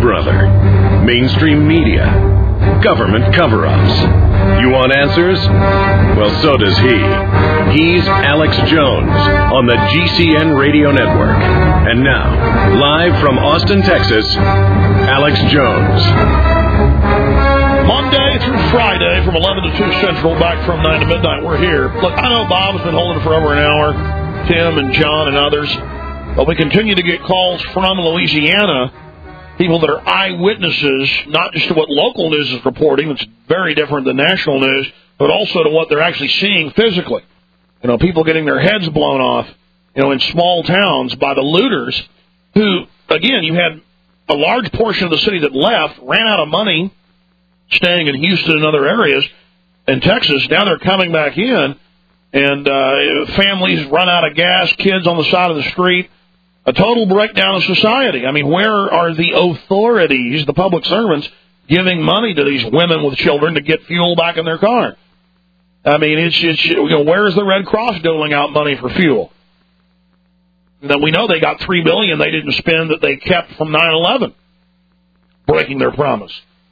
brother. Mainstream media. Government cover-ups. You want answers? Well, so does he. He's Alex Jones on the GCN Radio Network. And now, live from Austin, Texas, Alex Jones. Monday through Friday from 11 to 2 Central, back from 9 to midnight. We're here. Look, I know Bob's been holding for over an hour, Tim and John and others, but we continue to get calls from Louisiana, people that are eyewitnesses, not just to what local news is reporting, it's very different than national news, but also to what they're actually seeing physically. You know, people getting their heads blown off, you know, in small towns by the looters who, again, you had a large portion of the city that left, ran out of money, staying in Houston and other areas in Texas. Now they're coming back in, and families run out of gas, kids on the side of the street, a total breakdown of society. I mean, where are the authorities, the public servants, giving money to these women with children to get fuel back in their car? I mean, it's you know, where's the Red Cross doling out money for fuel? Now, we know they got $3 billion they didn't spend that they kept from 9/11, breaking their promise.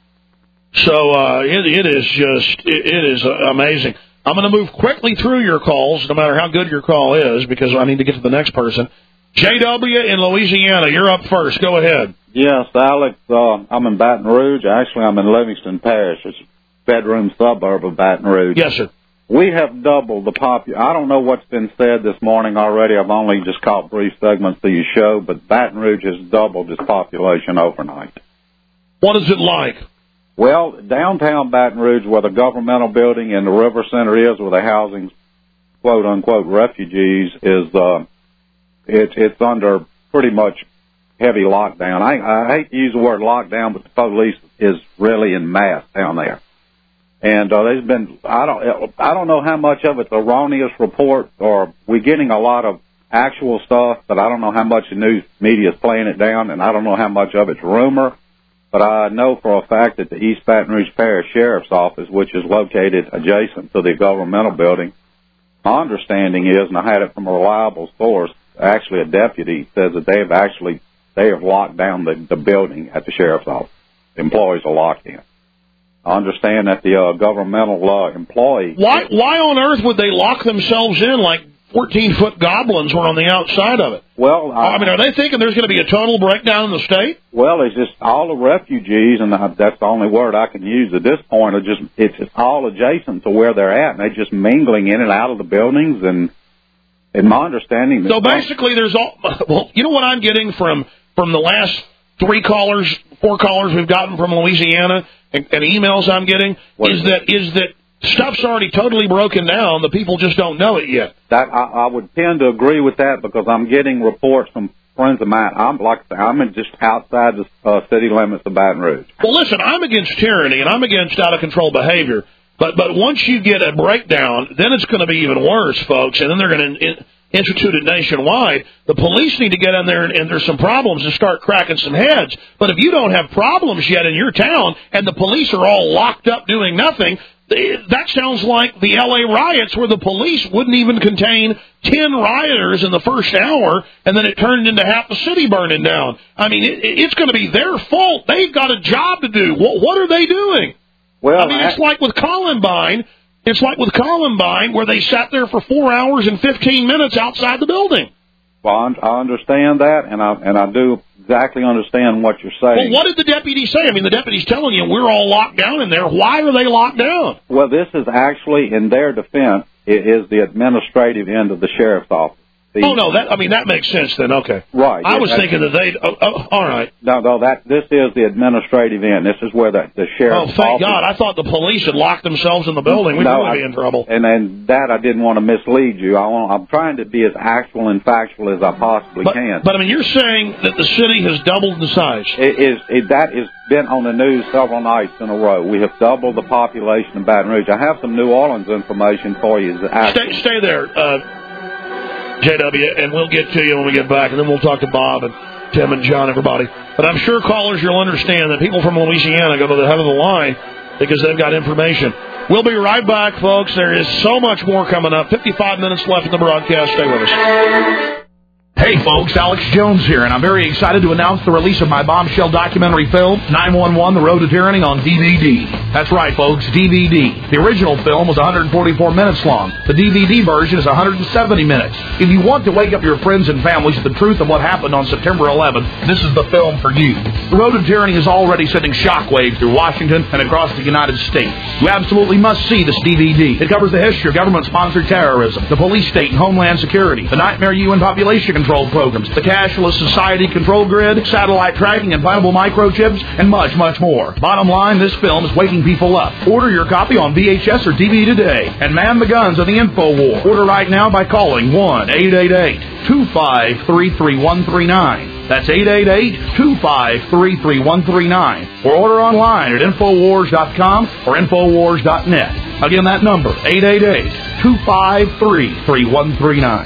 So it is amazing. I'm going to move quickly through your calls, no matter how good your call is, because I need to get to the next person. JW in Louisiana, you're up first. Go ahead. Yes, Alex, I'm in Baton Rouge. Actually, I'm in Livingston Parish. It's a bedroom suburb of Baton Rouge. Yes, sir. We have doubled the population. I don't know what's been said this morning already. I've only just caught brief segments of your show, but Baton Rouge has doubled its population overnight. What is it like? Well, downtown Baton Rouge, where the governmental building and the river center is, where the housing, quote-unquote, refugees, is it's under pretty much heavy lockdown. I hate to use the word lockdown, but the police is really en masse down there. And there's been, I don't know how much of it's erroneous report, or we're getting a lot of actual stuff, but I don't know how much the news media is playing it down, and I don't know how much of it's rumor. But I know for a fact that the East Baton Rouge Parish Sheriff's Office, which is located adjacent to the governmental building, my understanding is, and I had it from a reliable source, actually a deputy says that they have locked down the building at the Sheriff's Office. The employees are locked in. I understand that the governmental employee... Why on earth would they lock themselves in like 14-foot goblins were on the outside of it? Well, I mean, are they thinking there's going to be a total breakdown in the state? Well, it's just all the refugees, and that's the only word I can use at this point, it's just all adjacent to where they're at, and they're just mingling in and out of the buildings, and in my understanding... So basically there's all... Well, you know what I'm getting from the last 4 callers we've gotten from Louisiana, and emails I'm getting, is that stuff's already totally broken down. The people just don't know it yet. That I would tend to agree with that, because I'm getting reports from friends of mine. I'm just outside the city limits of Baton Rouge. Well, listen, I'm against tyranny, and I'm against out-of-control behavior. But once you get a breakdown, then it's going to be even worse, folks, and then they're going to institute it nationwide. The police need to get in there, and there's some problems, and start cracking some heads. But if you don't have problems yet in your town, and the police are all locked up doing nothing... That sounds like the L.A. riots, where the police wouldn't even contain 10 rioters in the first hour, and then it turned into half the city burning down. I mean, it's going to be their fault. They've got a job to do. What are they doing? Well, I mean, it's like with Columbine. It's like with Columbine, where they sat there for 4 hours and 15 minutes outside the building. Well, I understand that, and I do exactly understand what you're saying. Well, what did the deputy say? I mean, the deputy's telling you we're all locked down in there. Why are they locked down? Well, this is actually, in their defense, it is the administrative end of the sheriff's office. That makes sense then. Okay. Right. I was thinking that they'd... all right. No, this is the administrative end. This is where the sheriff's office... Oh, thank God. I thought the police had locked themselves in the building. We'd really be in trouble. And that I didn't want to mislead you. I'm trying to be as actual and factual as I possibly can. But, I mean, you're saying that the city has doubled in size. That has been on the news several nights in a row. We have doubled the population of Baton Rouge. I have some New Orleans information for you. Stay there, JW, and we'll get to you when we get back, and then we'll talk to Bob and Tim and John, everybody. But I'm sure callers, you'll understand that people from Louisiana go to the head of the line because they've got information. We'll be right back, folks. There is so much more coming up. 55 minutes left in the broadcast. Stay with us. Hey folks, Alex Jones here, and I'm very excited to announce the release of my bombshell documentary film, 911: The Road to Tyranny, on DVD. That's right folks, DVD. The original film was 144 minutes long. The DVD version is 170 minutes. If you want to wake up your friends and families to the truth of what happened on September 11th, this is the film for you. The Road to Tyranny is already sending shockwaves through Washington and across the United States. You absolutely must see this DVD. It covers the history of government-sponsored terrorism, the police state and homeland security, the nightmare UN population control programs, the cashless society control grid, satellite tracking, implantable microchips, and much, much more. Bottom line, this film is waking people up. Order your copy on VHS or DVD today and man the guns of the info war. Order right now by calling 1-888-253-3139. That's 888-253-3139. Or order online at Infowars.com or Infowars.net. Again, that number, 888-253-3139.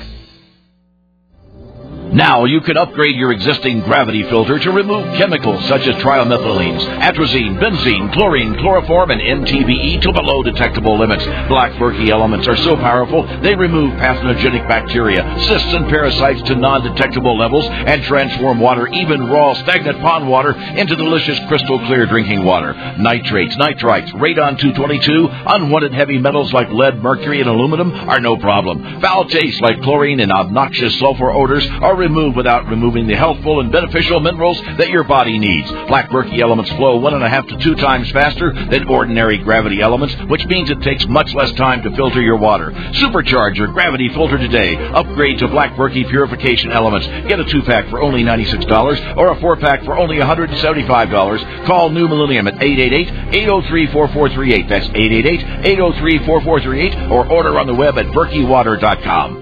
Now you can upgrade your existing gravity filter to remove chemicals such as trimethylenes, atrazine, benzene, chlorine, chloroform, and MTBE to below detectable limits. Black Berkey elements are so powerful they remove pathogenic bacteria, cysts, and parasites to non-detectable levels and transform water, even raw, stagnant pond water, into delicious crystal clear drinking water. Nitrates, nitrites, radon-222, unwanted heavy metals like lead, mercury, and aluminum are no problem. Foul tastes like chlorine and obnoxious sulfur odors are removed without removing the healthful and beneficial minerals that your body needs. Black Berkey elements flow 1.5 to 2 times faster than ordinary gravity elements, which means it takes much less time to filter your water. Supercharge your gravity filter today. Upgrade to Black Berkey purification elements. Get a 2-pack for only $96 or a 4-pack for only $175. Call New Millennium at 888-803-4438. That's 888-803-4438, or order on the web at berkeywater.com.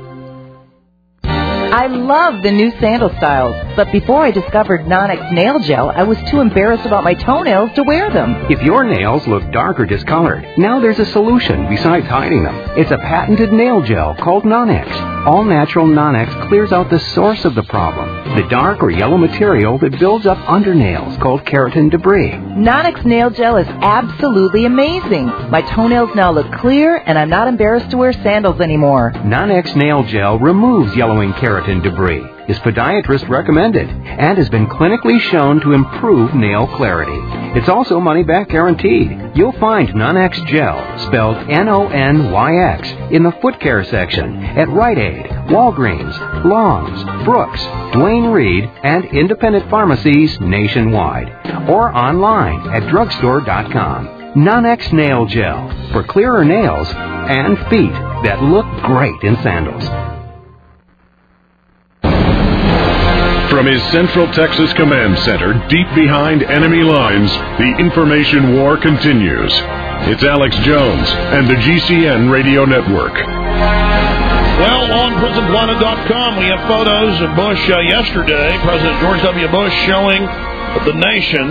I love the new sandal styles, but before I discovered Non-X Nail Gel, I was too embarrassed about my toenails to wear them. If your nails look dark or discolored, now there's a solution besides hiding them. It's a patented nail gel called Non-X. All-natural Non-X clears out the source of the problem, the dark or yellow material that builds up under nails called keratin debris. Non-X Nail Gel is absolutely amazing. My toenails now look clear, and I'm not embarrassed to wear sandals anymore. Non-X Nail Gel removes yellowing keratin debris, is podiatrist recommended, and has been clinically shown to improve nail clarity. It's also money-back guaranteed. You'll find Non-X Gel, spelled Nonyx, in the foot care section at Rite Aid, Walgreens, Long's, Brooks, Duane Reade, and independent pharmacies nationwide, or online at drugstore.com. Non-X Nail Gel, for clearer nails and feet that look great in sandals. From his Central Texas Command Center, deep behind enemy lines, the information war continues. It's Alex Jones and the GCN Radio Network. Well, on PrisonPlanet.com, we have photos of Bush yesterday, President George W. Bush showing the nation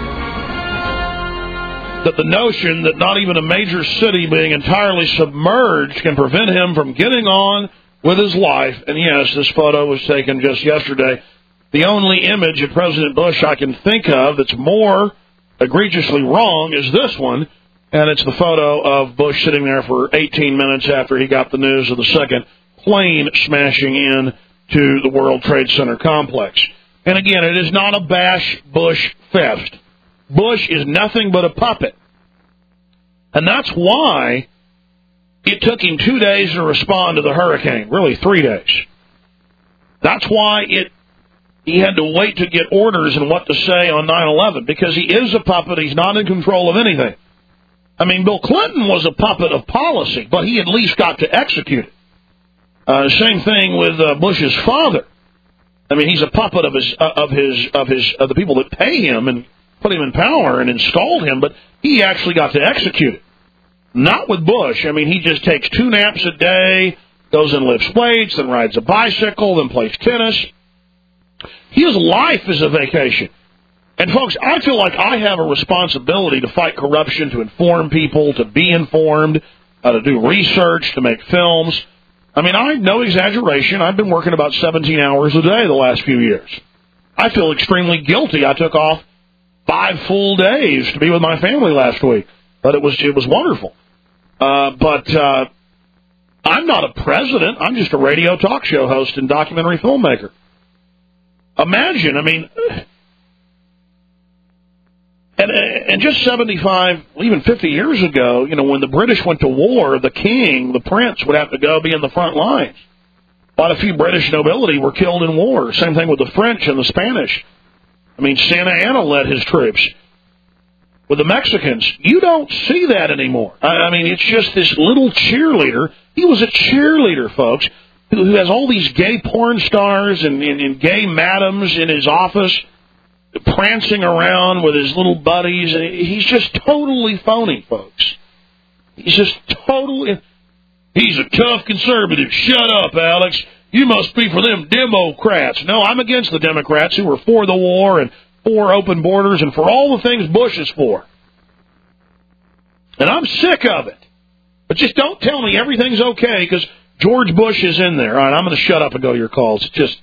that the notion that not even a major city being entirely submerged can prevent him from getting on with his life. And yes, this photo was taken just yesterday. The only image of President Bush I can think of that's more egregiously wrong is this one, and it's the photo of Bush sitting there for 18 minutes after he got the news of the second plane smashing in to the World Trade Center complex. And again, it is not a bash Bush fest. Bush is nothing but a puppet. And that's why it took him 2 days to respond to the hurricane, really 3 days. That's why he had to wait to get orders and what to say on 9/11, because he is a puppet. He's not in control of anything. I mean, Bill Clinton was a puppet of policy, but he at least got to execute it. Same thing with Bush's father. I mean, he's a puppet of the people that pay him and put him in power and installed him, but he actually got to execute it. Not with Bush. I mean, he just takes 2 naps a day, goes and lifts weights, then rides a bicycle, then plays tennis. His life is a vacation. And, folks, I feel like I have a responsibility to fight corruption, to inform people, to be informed, to do research, to make films. I mean, no exaggeration, I've been working about 17 hours a day the last few years. I feel extremely guilty. I took off 5 full days to be with my family last week. But it was wonderful. But I'm not a president. I'm just a radio talk show host and documentary filmmaker. imagine, I mean, and just 75, even 50 years ago, you know, when the British went to war, the king, the prince, would have to go be in the front lines. Quite a few British nobility were killed in war. Same thing with the French and the Spanish. I mean, Santa Anna led his troops. With the Mexicans, you don't see that anymore. I mean, it's just this little cheerleader. He was a cheerleader, folks, who has all these gay porn stars and gay madams in his office, prancing around with his little buddies. He's just totally phony, folks. He's just totally... He's a tough conservative. Shut up, Alex. You must be for them Democrats. No, I'm against the Democrats who are for the war and for open borders and for all the things Bush is for. And I'm sick of it. But just don't tell me everything's okay because George Bush is in there. All right, I'm going to shut up and go to your calls. Just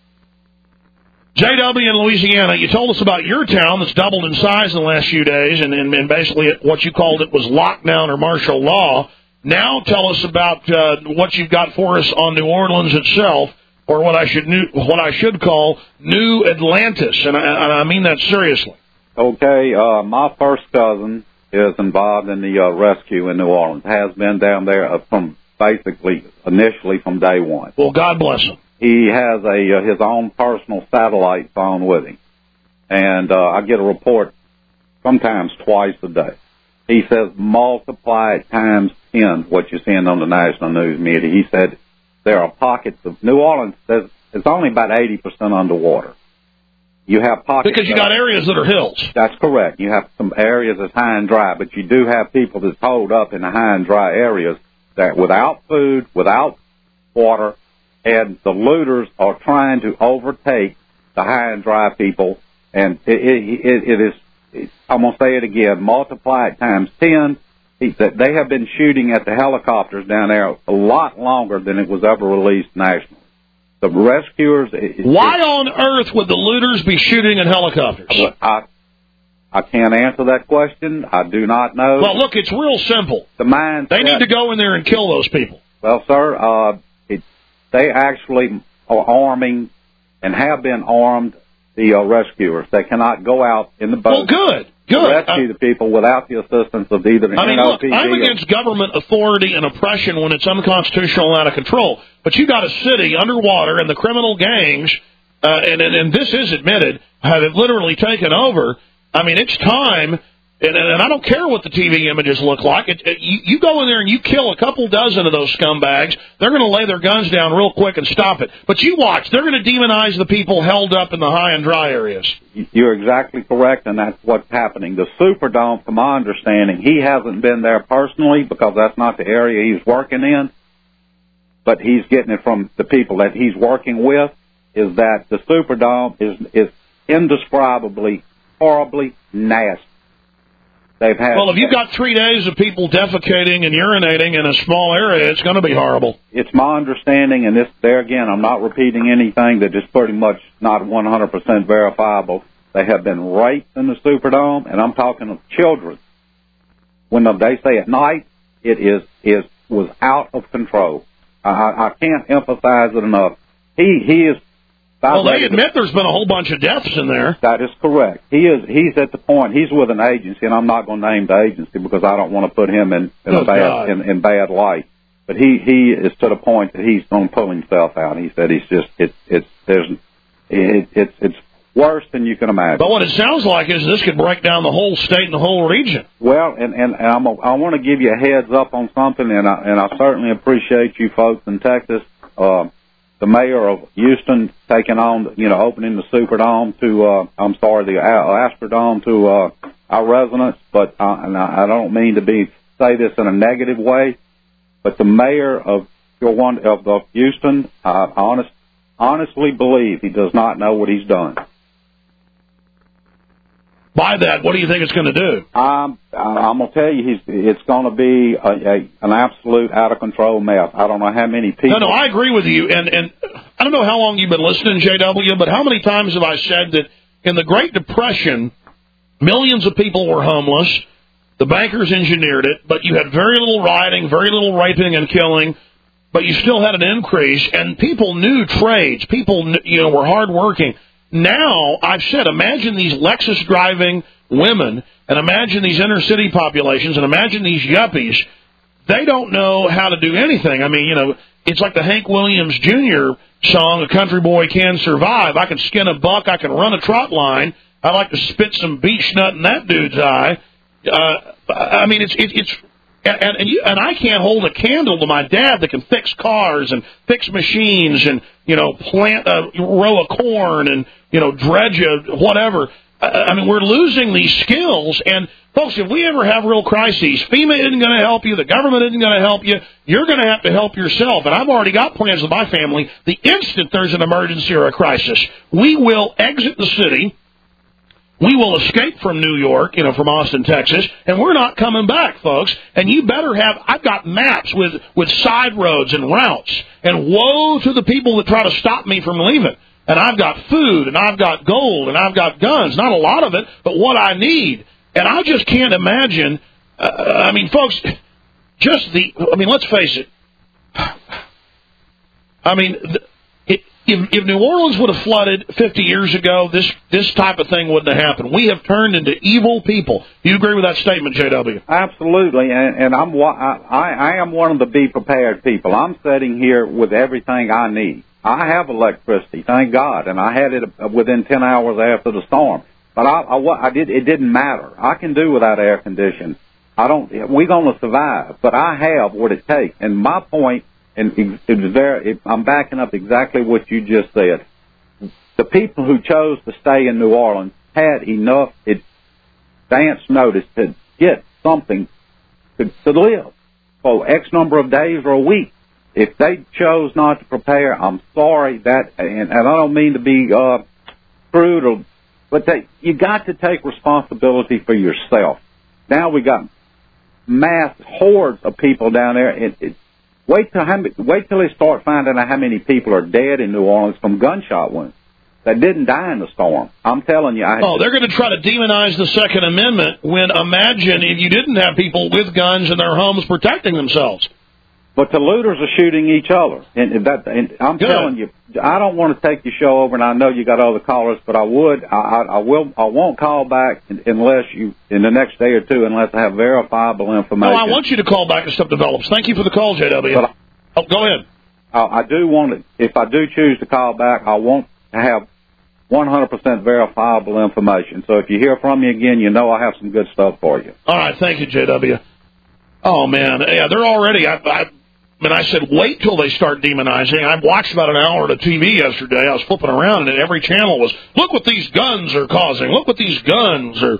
JW in Louisiana, you told us about your town that's doubled in size in the last few days, and basically what you called it was lockdown or martial law. Now tell us about what you've got for us on New Orleans itself, or what I should call New Atlantis, and I mean that seriously. Okay, my first cousin is involved in the rescue in New Orleans. Has been down there from initially from day one. Well, God bless him. He has his own personal satellite phone with him, and I get a report sometimes twice a day. He says multiply it times 10 what you're seeing on the national news media. He said there are pockets of New Orleans. It's only about 80% underwater. You have pockets because you got areas that are hills. That's correct. You have some areas that's high and dry, but you do have people that's holed up in the high and dry areas that without food, without water, and the looters are trying to overtake the high and dry people. And it is. I'm going to say it again, multiply it times 10. He said they have been shooting at the helicopters down there a lot longer than it was ever released nationally. The rescuers... Why on earth would the looters be shooting at helicopters? I can't answer that question. I do not know. Well, look, it's real simple. They need to go in there and kill those people. Well, sir, they actually are arming and have been armed the rescuers. They cannot go out in the boat good. to rescue the people without the assistance of either the NOPD. Look, I'm against government authority and oppression when it's unconstitutional and out of control. But you got a city underwater and the criminal gangs, and this is admitted, have literally taken over. I mean, it's time. And I don't care what the TV images look like. You go in there and you kill a couple dozen of those scumbags, they're going to lay their guns down real quick and stop it. But you watch, they're going to demonize the people held up in the high and dry areas. You're exactly correct, and that's what's happening. The Superdome, from my understanding, he hasn't been there personally because that's not the area he's working in, but he's getting it from the people that he's working with, is that the Superdome is indescribably, horribly nasty. Well, if you've got 3 days of people defecating and urinating in a small area, it's going to be horrible. It's my understanding, and there again, I'm not repeating anything that is pretty much not 100% verifiable. They have been raped in the Superdome, and I'm talking of children. When they say at night, it was out of control. I can't emphasize it enough. He is. Well, they admit there's been a whole bunch of deaths in there. That is correct. He's at the point. He's with an agency, and I'm not going to name the agency because I don't want to put him in bad light. But he is to the point that he's going to pull himself out. He said it's worse than you can imagine. But what it sounds like is this could break down the whole state and the whole region. Well, and I want to give you a heads up on something, and I certainly appreciate you folks in Texas. The mayor of Houston taking on, opening the Superdome to, the Astrodome to our residents. But and I don't mean to say this in a negative way, but the mayor of Houston, I honestly believe he does not know what he's done. By that, what do you think it's going to do? I'm going to tell you, it's going to be an absolute out-of-control mess. I don't know how many people... No, I agree with you, and I don't know how long you've been listening, JW, but how many times have I said that in the Great Depression, millions of people were homeless, the bankers engineered it, but you had very little rioting, very little raping and killing, but you still had an increase, and people knew trades. People were hardworking. now, I've said, imagine these Lexus driving women, and imagine these inner city populations, and imagine these yuppies. They don't know how to do anything. I mean, you know, it's like the Hank Williams Jr. song, A Country Boy Can Survive. I can skin a buck, I can run a trot line, I like to spit some beach nut in that dude's eye. I mean, and I can't hold a candle to my dad that can fix cars and fix machines and, you know, plant a row of corn and, you know, dredge a whatever. I mean, we're losing these skills. And, folks, if we ever have real crises, FEMA isn't going to help you. The government isn't going to help you. You're going to have to help yourself. And I've already got plans with my family. The instant there's an emergency or a crisis, we will exit the city. We will escape from New York, you know, from Austin, Texas, and we're not coming back, folks. And you better have, I've got maps with side roads and routes, and woe to the people that try to stop me from leaving. And I've got food, and I've got gold, and I've got guns. Not a lot of it, but what I need. And I just can't imagine, I mean, folks, let's face it. I mean, if New Orleans would have flooded 50 years ago, this type of thing wouldn't have happened. We have turned into evil people. Do you agree with that statement, J.W.? Absolutely, and I am one of the be prepared people. I'm sitting here with everything I need. I have electricity, thank God, and I had it within 10 hours after the storm. But it didn't matter. I can do without air conditioning. We're going to survive, but I have what it takes. And my point, and I'm backing up exactly what you just said. The people who chose to stay in New Orleans had enough advance notice to get something to live for X number of days or a week. If they chose not to prepare, I'm sorry and I don't mean to be crude, but you got to take responsibility for yourself. Now we got mass hordes of people down there. Wait till they start finding out how many people are dead in New Orleans from gunshot wounds that didn't die in the storm. I'm telling you. They're going to try to demonize the Second Amendment when imagine if you didn't have people with guns in their homes protecting themselves. But the looters are shooting each other, and I'm telling you, I don't want to take your show over, and I know you got other callers, but I won't call back unless in the next day or two, unless I have verifiable information. No, I want you to call back as stuff develops. Thank you for the call, JW. Go ahead. I do want it. If I do choose to call back, I want to have 100% verifiable information. So if you hear from me again, you know I have some good stuff for you. All right, thank you, JW. Oh man, yeah, they're already. I said, wait till they start demonizing. I watched about an hour of TV yesterday. I was flipping around, and every channel was, look what these guns are causing. Look what these guns are.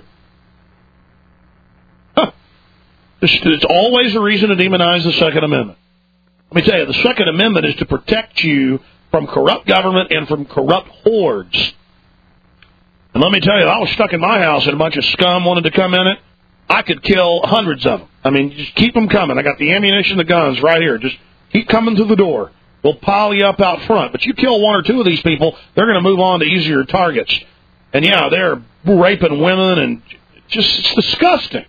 It's always a reason to demonize the Second Amendment. Let me tell you, the Second Amendment is to protect you from corrupt government and from corrupt hordes. And let me tell you, I was stuck in my house and a bunch of scum wanted to come in it. I could kill hundreds of them. I mean, just keep them coming. I got the ammunition, the guns right here. Just keep coming through the door. We'll pile you up out front. But you kill one or two of these people, they're going to move on to easier targets. And, yeah, they're raping women, and it's disgusting.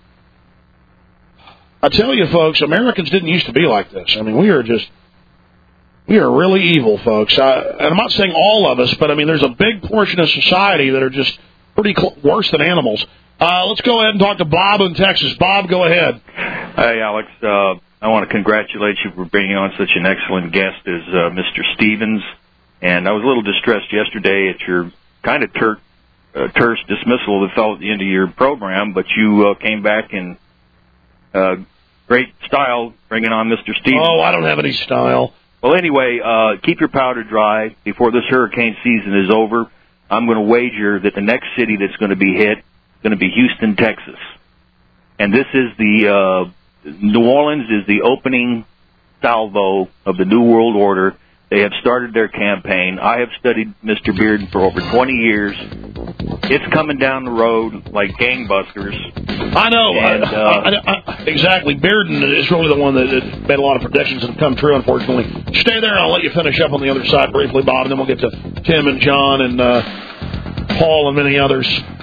I tell you, folks, Americans didn't used to be like this. I mean, we are really evil, folks. And I'm not saying all of us, but, I mean, there's a big portion of society that are just pretty worse than animals. Let's go ahead and talk to Bob in Texas. Bob, go ahead. Hey, Alex. I want to congratulate you for bringing on such an excellent guest as Mr. Stevens. And I was a little distressed yesterday at your kind of terse dismissal that fell at the end of your program, but you came back in great style bringing on Mr. Stevens. Oh, I don't have any style. Well, anyway, keep your powder dry before this hurricane season is over. I'm going to wager that the next city that's going to be hit is going to be Houston, Texas. And this is New Orleans is the opening salvo of the New World Order. They have started their campaign. I have studied Mr. Bearden for over 20 years. It's coming down the road like gangbusters. I know. And, exactly. Bearden is really the one that made a lot of predictions that have come true, unfortunately. Stay there, and I'll let you finish up on the other side briefly, Bob, and then we'll get to Tim and John and Paul and many others.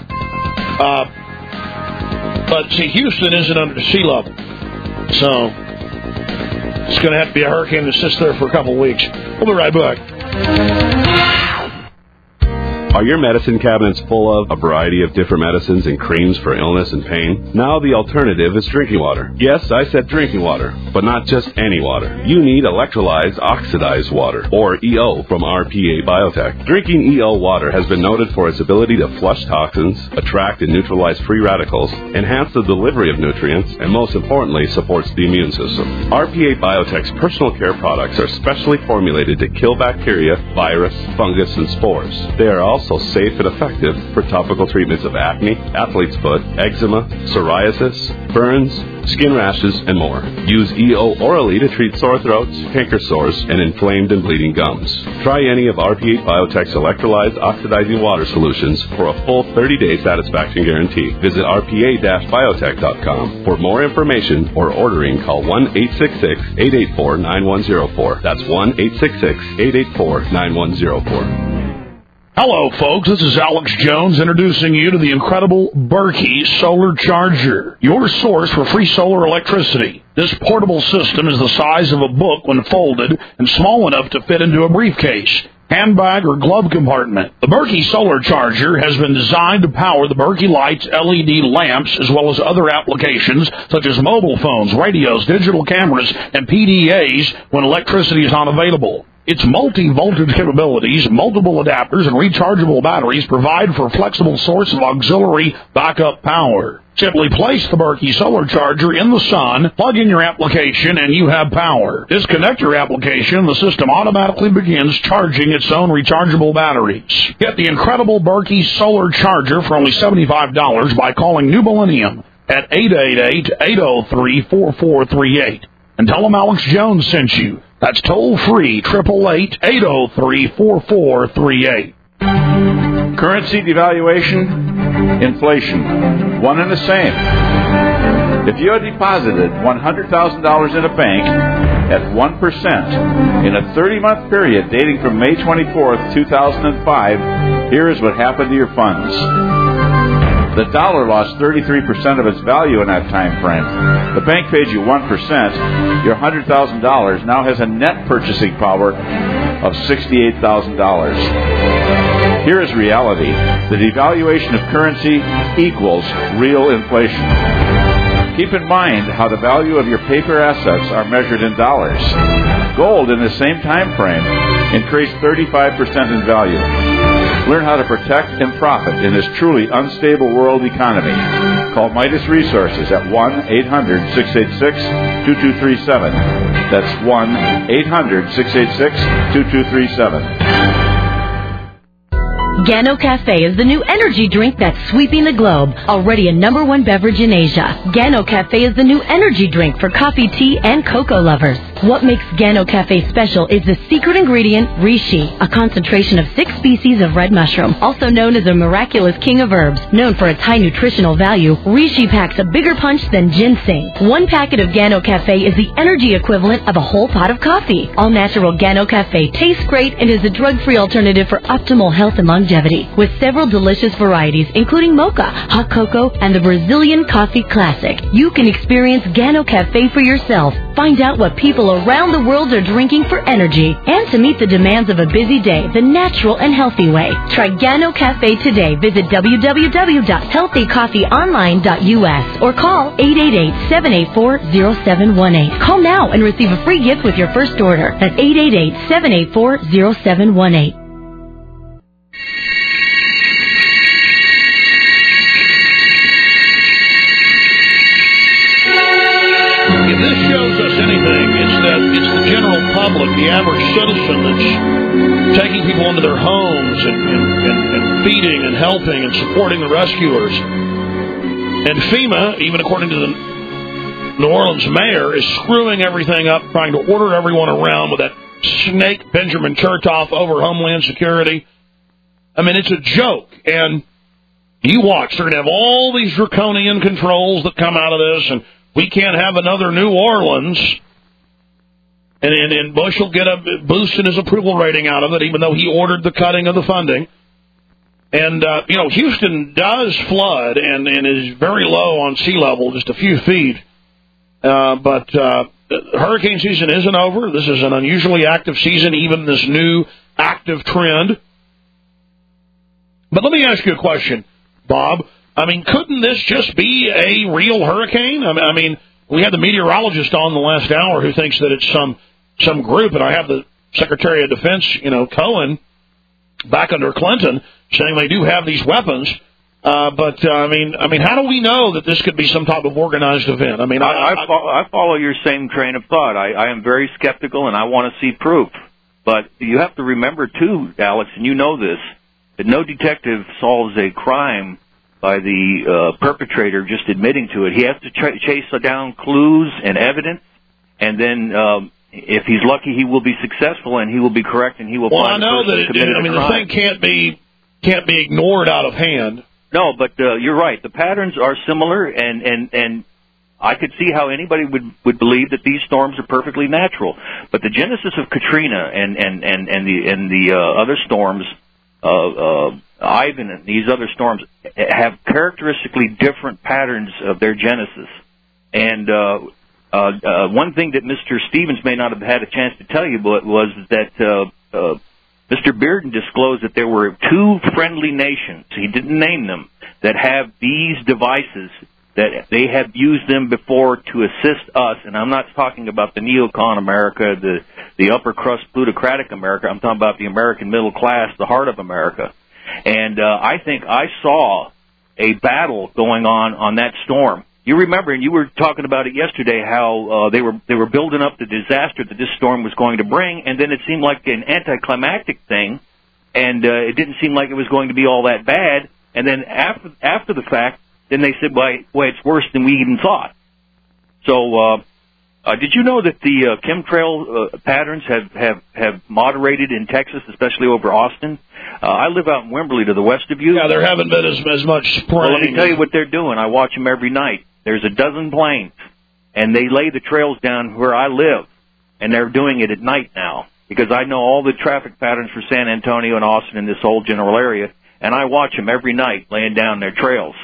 But, see, Houston isn't under sea level. So it's going to have to be a hurricane that sits there for a couple of weeks. We'll be right back. Are your medicine cabinets full of a variety of different medicines and creams for illness and pain? Now the alternative is drinking water. Yes, I said drinking water, but not just any water. You need electrolyzed oxidized water, or EO, from RPA Biotech. Drinking EO water has been noted for its ability to flush toxins, attract and neutralize free radicals, enhance the delivery of nutrients, and most importantly, supports the immune system. RPA Biotech's personal care products are specially formulated to kill bacteria, virus, fungus, and spores. They are also safe and effective for topical treatments of acne, athlete's foot, eczema, psoriasis, burns, skin rashes, and more. Use EO orally to treat sore throats, canker sores, and inflamed and bleeding gums. Try any of RPA Biotech's electrolyzed oxidizing water solutions for a full 30-day satisfaction guarantee. Visit rpa-biotech.com. For more information or ordering, call 1-866-884-9104. That's 1-866-884-9104. Hello, folks. This is Alex Jones introducing you to the incredible Berkey Solar Charger, your source for free solar electricity. This portable system is the size of a book when folded and small enough to fit into a briefcase, handbag, or glove compartment. The Berkey Solar Charger has been designed to power the Berkey Lights LED lamps as well as other applications such as mobile phones, radios, digital cameras, and PDAs when electricity is not available. Its multi-voltage capabilities, multiple adapters, and rechargeable batteries provide for a flexible source of auxiliary backup power. Simply place the Berkey Solar Charger in the sun, plug in your application, and you have power. Disconnect your application, the system automatically begins charging its own rechargeable batteries. Get the incredible Berkey Solar Charger for only $75 by calling New Millennium at 888-803-4438. And tell them Alex Jones sent you. That's toll-free, 888-803-4438. Currency devaluation, inflation, one and the same. If you had deposited $100,000 in a bank at 1% in a 30-month period dating from May 24th, 2005, here is what happened to your funds. The dollar lost 33% of its value in that time frame. The bank paid you 1%. Your $100,000 now has a net purchasing power of $68,000. Here is reality. The devaluation of currency equals real inflation. Keep in mind how the value of your paper assets are measured in dollars. Gold in the same time frame increased 35% in value. Learn how to protect and profit in this truly unstable world economy. Call Midas Resources at 1-800-686-2237. That's 1-800-686-2237. Gano Cafe is the new energy drink that's sweeping the globe. Already a #1 beverage in Asia, Gano Cafe is the new energy drink for coffee, tea, and cocoa lovers. What makes Gano Cafe special is the secret ingredient, reishi, a concentration of 6 species of red mushroom, also known as a miraculous king of herbs. Known for its high nutritional value, reishi packs a bigger punch than ginseng. 1 packet of Gano Cafe is the energy equivalent of a whole pot of coffee. All-natural Gano Cafe tastes great and is a drug-free alternative for optimal health and longevity. With several delicious varieties, including mocha, hot cocoa, and the Brazilian coffee classic. You can experience Gano Cafe for yourself. Find out what people around the world are drinking for energy. And to meet the demands of a busy day, the natural and healthy way. Try Gano Cafe today. Visit www.healthycoffeeonline.us or call 888-784-0718. Call now and receive a free gift with your first order. That's 888-784-0718. If this shows us anything, it's that it's the general public, the average citizen, that's taking people into their homes and feeding and helping and supporting the rescuers. And FEMA, even according to the New Orleans mayor, is screwing everything up, trying to order everyone around with that snake Benjamin Chertoff over Homeland Security. I mean, it's a joke. And you watch, they're going to have all these draconian controls that come out of this, and we can't have another New Orleans, and Bush will get a boost in his approval rating out of it, even though he ordered the cutting of the funding. And, Houston does flood and is very low on sea level, just a few feet. But hurricane season isn't over. This is an unusually active season, even this new active trend. But let me ask you a question, Bob. I mean, couldn't this just be a real hurricane? I mean, we had the meteorologist on the last hour who thinks that it's some group, and I have the Secretary of Defense, Cohen, back under Clinton, saying they do have these weapons. But I mean, how do we know that this could be some type of organized event? I mean, I follow your same train of thought. I am very skeptical, and I want to see proof. But you have to remember, too, Alex, and you know this, that no detective solves a crime by the perpetrator just admitting to it. He has to chase down clues and evidence, and then if he's lucky, he will be successful, and he will be correct, and he will find the person who committed a crime. The thing can't be ignored out of hand. No, but you're right. The patterns are similar, and I could see how anybody would believe that these storms are perfectly natural. But the genesis of Katrina and the other storms, Ivan and these other storms, have characteristically different patterns of their genesis. And one thing that Mr. Stevens may not have had a chance to tell you was that Mr. Bearden disclosed that there were 2 friendly nations, he didn't name them, that have these devices, that they have used them before to assist us. And I'm not talking about the neocon America, the upper crust plutocratic America. I'm talking about the American middle class, the heart of America. And I think I saw a battle going on that storm. You remember, and you were talking about it yesterday, how they were building up the disaster that this storm was going to bring, and then it seemed like an anticlimactic thing, and it didn't seem like it was going to be all that bad. And then after the fact, then they said, "Well, it's worse than we even thought." So, did you know that the chemtrail patterns have moderated in Texas, especially over Austin? I live out in Wimberley, to the west of you. Yeah, there haven't been as much spraying. Well, let me tell you what they're doing. I watch them every night. There's a dozen planes, and they lay the trails down where I live, and they're doing it at night now, because I know all the traffic patterns for San Antonio and Austin and this whole general area, and I watch them every night laying down their trails.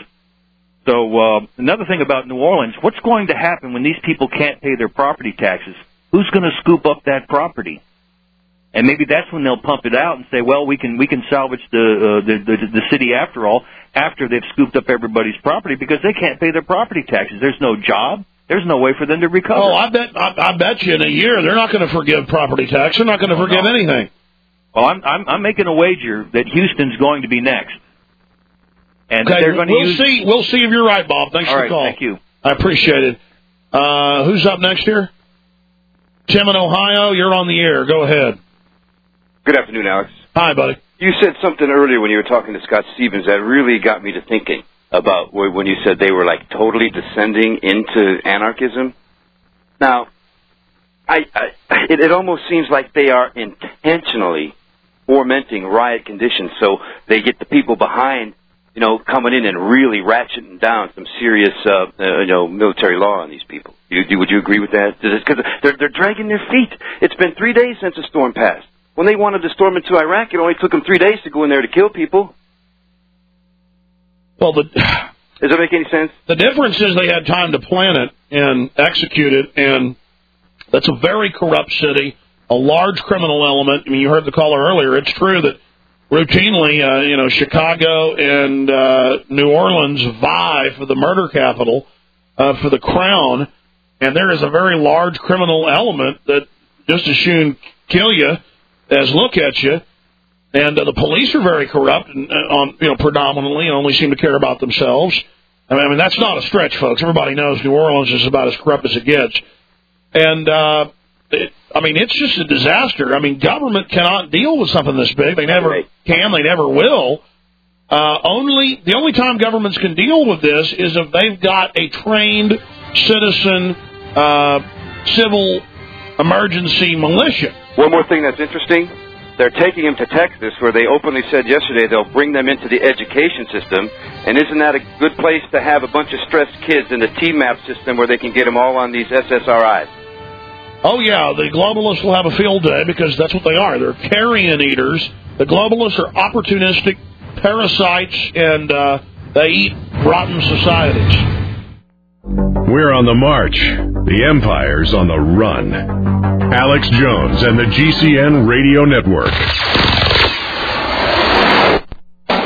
So another thing about New Orleans, what's going to happen when these people can't pay their property taxes? Who's going to scoop up that property? And maybe that's when they'll pump it out and say, well, we can salvage the city after all, after they've scooped up everybody's property, because they can't pay their property taxes. There's no job. There's no way for them to recover. Oh, I bet you in a year they're not going to forgive property tax. They're not going to forgive anything. Well, I'm making a wager that Houston's going to be next. And okay, they're going to we'll see if you're right, Bob. Thanks for the call. Thank you. I appreciate it. Who's up next here? Tim in Ohio, you're on the air. Go ahead. Good afternoon, Alex. Hi, buddy. You said something earlier when you were talking to Scott Stevens that really got me to thinking about when you said they were like totally descending into anarchism. Now, it almost seems like they are intentionally fomenting riot conditions so they get the people behind, coming in and really ratcheting down some serious, military law on these people. Would you agree with that? Because they're dragging their feet. It's been 3 days since the storm passed. When they wanted to storm into Iraq, it only took them 3 days to go in there to kill people. Well, does that make any sense? The difference is they had time to plan it and execute it, and that's a very corrupt city, a large criminal element. I mean, you heard the caller earlier. It's true that routinely, Chicago and New Orleans vie for the murder capital for the crown, and there is a very large criminal element that just as soon kill you as look at you. And the police are very corrupt, and predominantly, and only seem to care about themselves. I mean, that's not a stretch, folks. Everybody knows New Orleans is about as corrupt as it gets. And it's just a disaster. I mean, government cannot deal with something this big. They never can. They never will. The only time governments can deal with this is if they've got a trained citizen civil emergency militia. One more thing that's interesting, they're taking them to Texas, where they openly said yesterday they'll bring them into the education system. And isn't that a good place to have a bunch of stressed kids in the TMAP system where they can get them all on these SSRIs? Oh, yeah, the globalists will have a field day because that's what they are. They're carrion eaters. The globalists are opportunistic parasites, and they eat rotten societies. We're on the march. The empire's on the run. Alex Jones and the GCN Radio Network.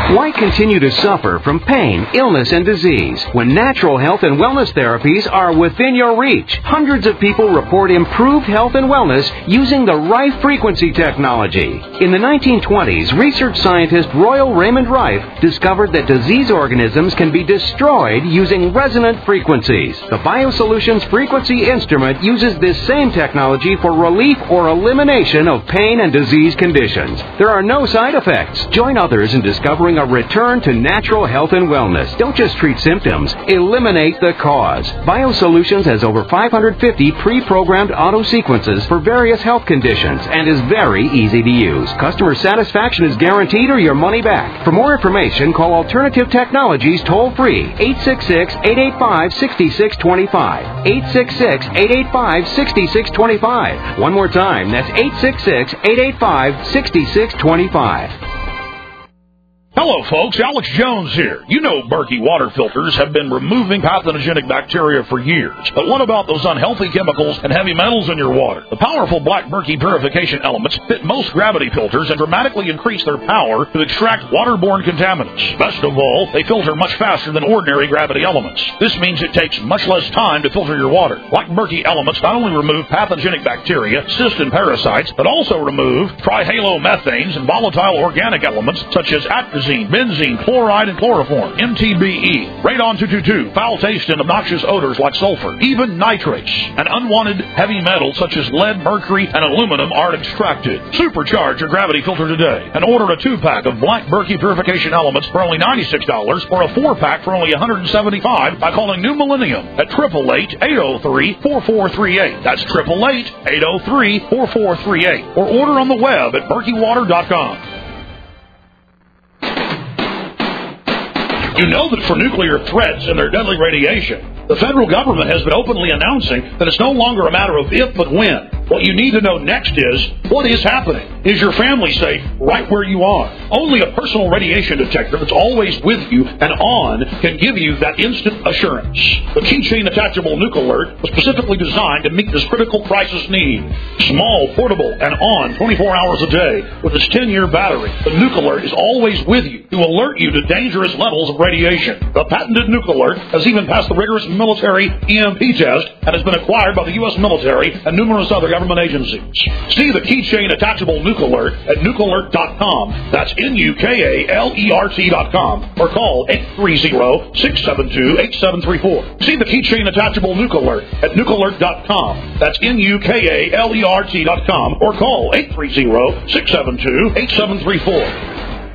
Why continue to suffer from pain, illness, and disease when natural health and wellness therapies are within your reach? Hundreds of people report improved health and wellness using the Rife frequency technology. In the 1920s, research scientist Royal Raymond Rife discovered that disease organisms can be destroyed using resonant frequencies. The BioSolutions frequency instrument uses this same technology for relief or elimination of pain and disease conditions. There are no side effects. Join others in discovering a return to natural health and wellness. Don't just treat symptoms. Eliminate the cause. BioSolutions has over 550 pre-programmed auto sequences for various health conditions and is very easy to use. Customer satisfaction is guaranteed or your money back. For more information, call Alternative Technologies toll-free 866-885-6625. 866-885-6625. One more time, that's 866-885-6625. Hello, folks. Alex Jones here. You know Berkey water filters have been removing pathogenic bacteria for years. But what about those unhealthy chemicals and heavy metals in your water? The powerful Black Berkey purification elements fit most gravity filters and dramatically increase their power to extract waterborne contaminants. Best of all, they filter much faster than ordinary gravity elements. This means it takes much less time to filter your water. Black Berkey elements not only remove pathogenic bacteria, cysts, and parasites, but also remove trihalomethanes and volatile organic elements such as atrazine, benzene, chloride, and chloroform, MTBE, radon-222, foul taste and obnoxious odors like sulfur, even nitrates, and unwanted heavy metals such as lead, mercury, and aluminum are extracted. Supercharge your gravity filter today and order a 2-pack of Black Berkey purification elements for only $96 or a 4-pack for only $175 by calling New Millennium at 888-803-4438. That's 888-803-4438. Or order on the web at berkeywater.com. You know that for nuclear threats and their deadly radiation, the federal government has been openly announcing that it's no longer a matter of if, but when. What you need to know next is, what is happening? Is your family safe right where you are? Only a personal radiation detector that's always with you and on can give you that instant assurance. The Keychain Attachable Nuke Alert was specifically designed to meet this critical crisis need. Small, portable, and on 24 hours a day with its 10-year battery, the Nuke Alert is always with you to alert you to dangerous levels of radiation. The patented Nuke Alert has even passed the rigorous military EMP test and has been acquired by the U.S. military and numerous other government agencies. See the Keychain Attachable Nuke Alert at nukealert.com. That's NUKALERT.com. Or call 830-672-8734. See the Keychain Attachable Nuke Alert at nukealert.com. That's NUKALERT.com. Or call 830-672-8734.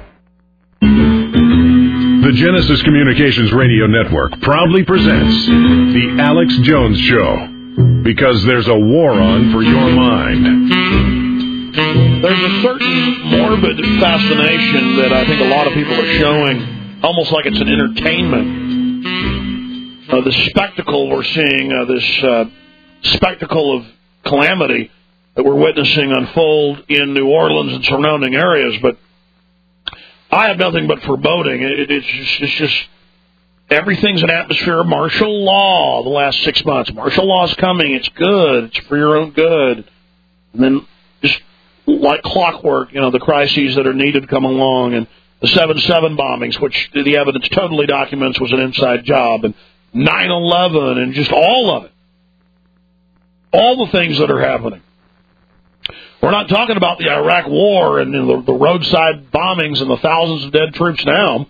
The Genesis Communications Radio Network proudly presents The Alex Jones Show, because there's a war on for your mind. There's a certain morbid fascination that I think a lot of people are showing, almost like it's an entertainment. The spectacle we're seeing, this spectacle of calamity that we're witnessing unfold in New Orleans and surrounding areas, but I have nothing but foreboding. It's just everything's an atmosphere of martial law the last 6 months. Martial law is coming. It's good. It's for your own good. And then just like clockwork, the crises that are needed come along. And the 7/7 bombings, which the evidence totally documents was an inside job. And 9/11 and just all of it. All the things that are happening. We're not talking about the Iraq War and the roadside bombings and the thousands of dead troops now.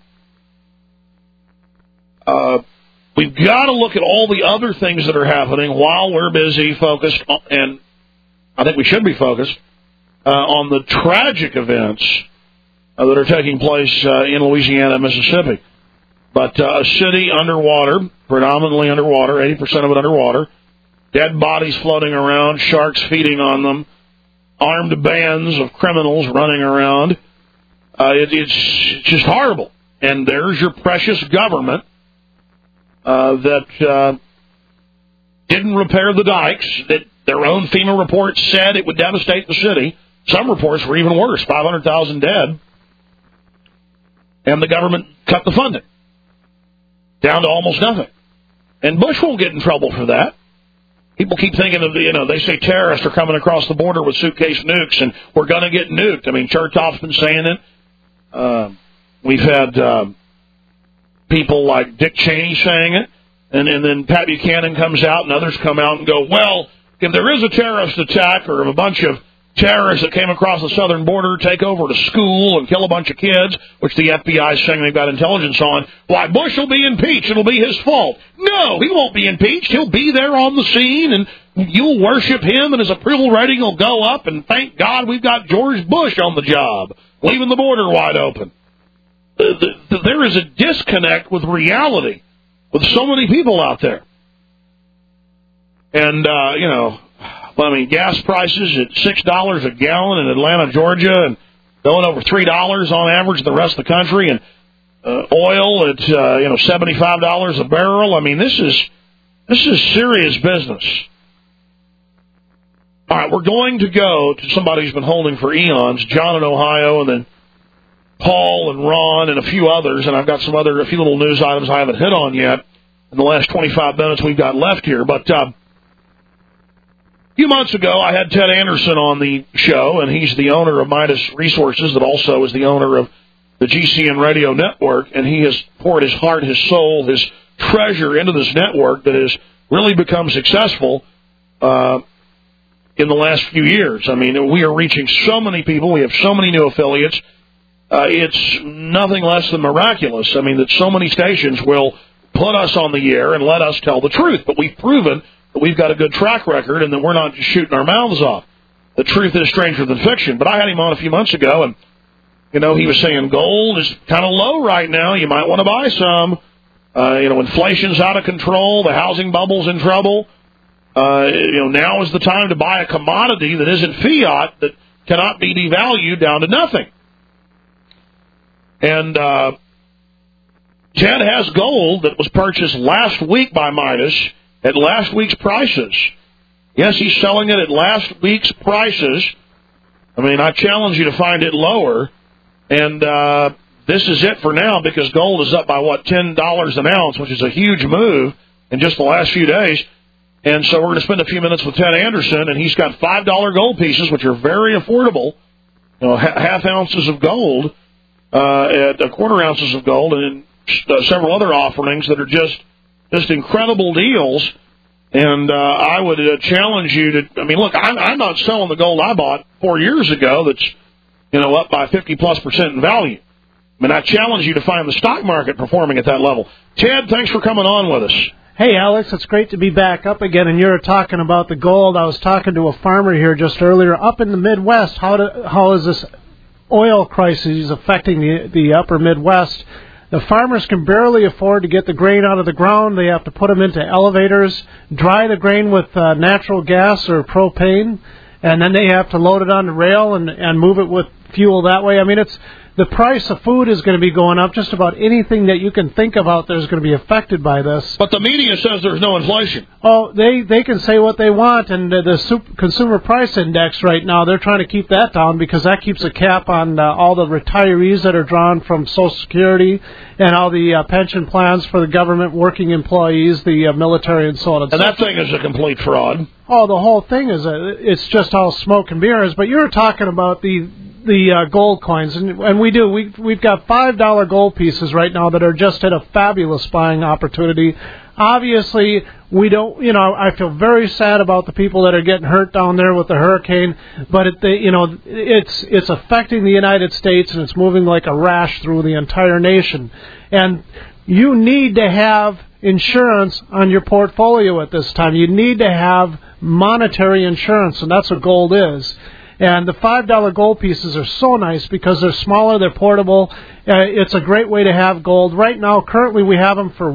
We've got to look at all the other things that are happening while we're busy focused, and I think we should be focused, on the tragic events that are taking place in Louisiana and Mississippi. But a city underwater, predominantly underwater, 80% of it underwater, dead bodies floating around, sharks feeding on them, armed bands of criminals running around. It's just horrible. And there's your precious government that didn't repair the dikes, that their own FEMA report said it would devastate the city. Some reports were even worse, 500,000 dead. And the government cut the funding down to almost nothing. And Bush won't get in trouble for that. People keep thinking of they say terrorists are coming across the border with suitcase nukes, and we're going to get nuked. I mean, Chertoff's been saying it. We've had people like Dick Cheney saying it, and then Pat Buchanan comes out and others come out and go, well, if there is a terrorist attack or if a bunch of terrorists that came across the southern border take over to school and kill a bunch of kids, which the FBI is saying they've got intelligence on, why, Bush will be impeached. It'll be his fault. No, he won't be impeached. He'll be there on the scene, and you'll worship him, and his approval rating will go up, and thank God we've got George Bush on the job, leaving the border wide open. There is a disconnect with reality with so many people out there. And, gas prices at $6 a gallon in Atlanta, Georgia, and going over $3 on average in the rest of the country, and oil at $75 a barrel. I mean, this is serious business. All right, we're going to go to somebody who's been holding for eons, John in Ohio, and then Paul and Ron and a few others, and I've got a few little news items I haven't hit on yet in the last 25 minutes we've got left here. But a few months ago, I had Ted Anderson on the show, and he's the owner of Midas Resources, that also is the owner of the GCN Radio Network, and he has poured his heart, his soul, his treasure into this network that has really become successful in the last few years. I mean, we are reaching so many people. We have so many new affiliates. It's nothing less than miraculous. I mean, that so many stations will put us on the air and let us tell the truth. But we've proven that we've got a good track record and that we're not just shooting our mouths off. The truth is stranger than fiction. But I had him on a few months ago, and, he was saying gold is kind of low right now. You might want to buy some. Inflation's out of control. The housing bubble's in trouble. Now is the time to buy a commodity that isn't fiat, that cannot be devalued down to nothing. And Ted has gold that was purchased last week by Midas at last week's prices. Yes, he's selling it at last week's prices. I mean, I challenge you to find it lower. And this is it for now, because gold is up by, $10 an ounce, which is a huge move in just the last few days. And so we're going to spend a few minutes with Ted Anderson, and he's got $5 gold pieces, which are very affordable, half ounces of gold, at a quarter ounces of gold, and several other offerings that are just incredible deals. And I would challenge you to, look, I'm not selling the gold I bought 4 years ago that's, up by 50+% in value. I challenge you to find the stock market performing at that level. Ted, thanks for coming on with us. Hey, Alex, it's great to be back up again, and you're talking about the gold. I was talking to a farmer here just earlier up in the Midwest. How is this oil crisis affecting the upper Midwest? The farmers can barely afford to get the grain out of the ground. They have to put them into elevators, dry the grain with natural gas or propane, and then they have to load it on the rail and move it with fuel that way. The price of food is going to be going up. Just about anything that you can think of out there is going to be affected by this. But the media says there's no inflation. Oh, they can say what they want, and the consumer price index right now, they're trying to keep that down because that keeps a cap on all the retirees that are drawn from Social Security and all the pension plans for the government working employees, the military, and so on. And that thing is a complete fraud. Oh, the whole thing it's just all smoke and mirrors. But you're talking about the gold coins, and we've got $5 gold pieces right now that are just at a fabulous buying opportunity. Obviously, we don't, I feel very sad about the people that are getting hurt down there with the hurricane, but it's affecting the United States, and it's moving like a rash through the entire nation. And you need to have insurance on your portfolio at this time. You need to have monetary insurance, and that's what gold is. And the $5 gold pieces are so nice because they're smaller, they're portable. It's a great way to have gold. Right now, currently, we have them for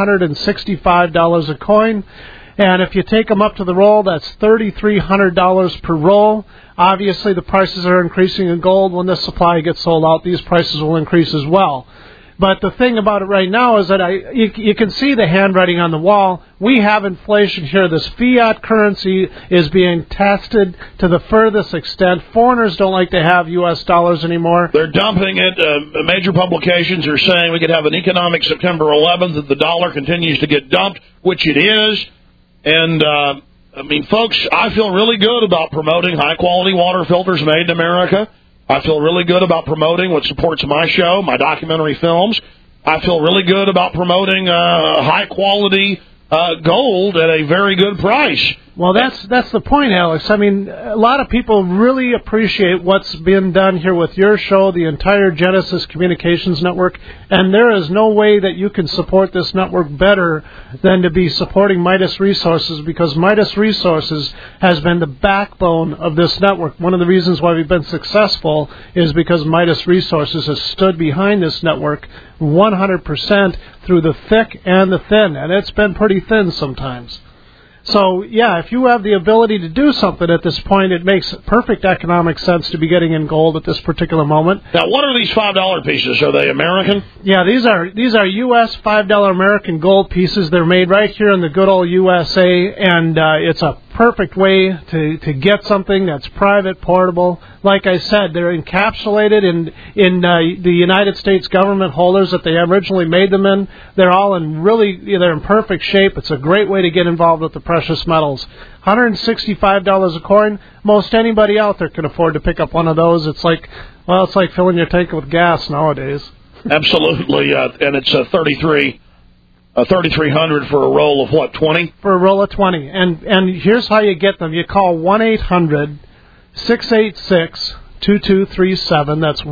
$165 a coin. And if you take them up to the roll, that's $3,300 per roll. Obviously, the prices are increasing in gold. When this supply gets sold out, these prices will increase as well. But the thing about it right now is that you can see the handwriting on the wall. We have inflation here. This fiat currency is being tested to the furthest extent. Foreigners don't like to have U.S. dollars anymore. They're dumping it. Major publications are saying we could have an economic September 11th if the dollar continues to get dumped, which it is. And, folks, I feel really good about promoting high-quality water filters made in America. I feel really good about promoting what supports my show, my documentary films. I feel really good about promoting high-quality gold at a very good price. Well, that's the point, Alex. I mean, a lot of people really appreciate what's been done here with your show, the entire Genesis Communications Network, and there is no way that you can support this network better than to be supporting Midas Resources, because Midas Resources has been the backbone of this network. One of the reasons why we've been successful is because Midas Resources has stood behind this network 100% through the thick and the thin, and it's been pretty thin sometimes. So, yeah, if you have the ability to do something at this point, it makes perfect economic sense to be getting in gold at this particular moment. Now, what are these $5 pieces? Are they American? Yeah, these are U.S. $5 American gold pieces. They're made right here in the good old USA, and it's a perfect way to get something that's private, portable. Like I said, they're encapsulated in the United States government holders that they originally made them in. They're all they're in perfect shape. It's a great way to get involved with the precious metals. $165 a coin. Most anybody out there can afford to pick up one of those. It's like filling your tank with gas nowadays. Absolutely, and it's $3,300 for a roll of what, 20? For a roll of 20. And here's how you get them. You call 1-800-686-2237. That's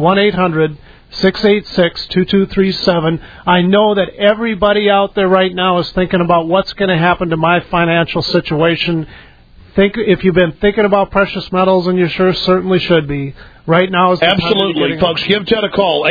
1-800-686-2237. I know that everybody out there right now is thinking about what's going to happen to my financial situation. If you've been thinking about precious metals, and you certainly should be, right now is the absolutely, time folks. Give Ted a call,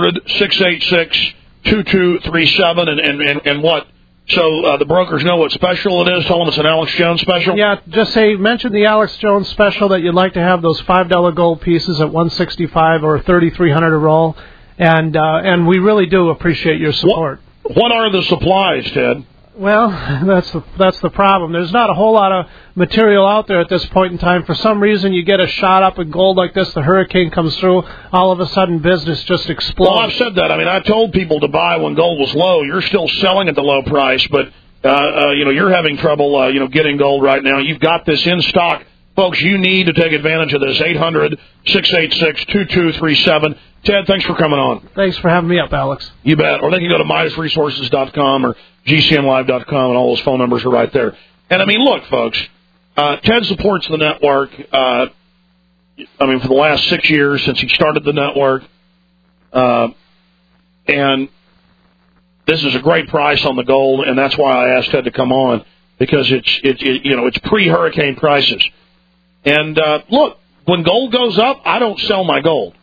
800-686-2237, and what? So the brokers know what special it is. Tell them it's an Alex Jones special. Yeah, just mention the Alex Jones special that you'd like to have those $5 gold pieces at $165 or $3,300 a roll, and we really do appreciate your support. What are the supplies, Ted? Well, that's the problem. There's not a whole lot of material out there at this point in time. For some reason, you get a shot up in gold like this, the hurricane comes through, all of a sudden business just explodes. Well, I've said that. I mean, I told people to buy when gold was low. You're still selling at the low price, but you're having trouble getting gold right now. You've got this in stock. Folks, you need to take advantage of this. 800-686-2237. Ted, thanks for coming on. Thanks for having me up, Alex. You bet. Or they can go to MidasResources.com or GCNlive.com, and all those phone numbers are right there. And, I mean, look, folks, Ted supports the network, for the last 6 years since he started the network. And this is a great price on the gold, and that's why I asked Ted to come on, because it's pre-hurricane prices. And, look, when gold goes up, I don't sell my gold.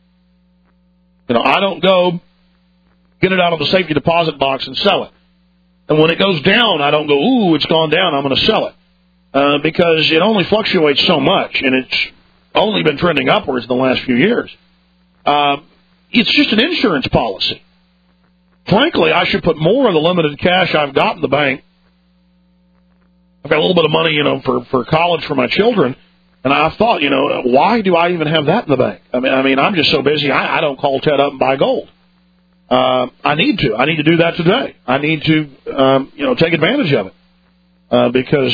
I don't go get it out of the safety deposit box and sell it. And when it goes down, I don't go, ooh, it's gone down, I'm going to sell it. Because it only fluctuates so much, and it's only been trending upwards in the last few years. It's just an insurance policy. Frankly, I should put more of the limited cash I've got in the bank. I've got a little bit of money, for college for my children. And I thought, why do I even have that in the bank? I mean, I'm just so busy, I don't call Ted up and buy gold. I need to. I need to do that today. I need to, take advantage of it. Because,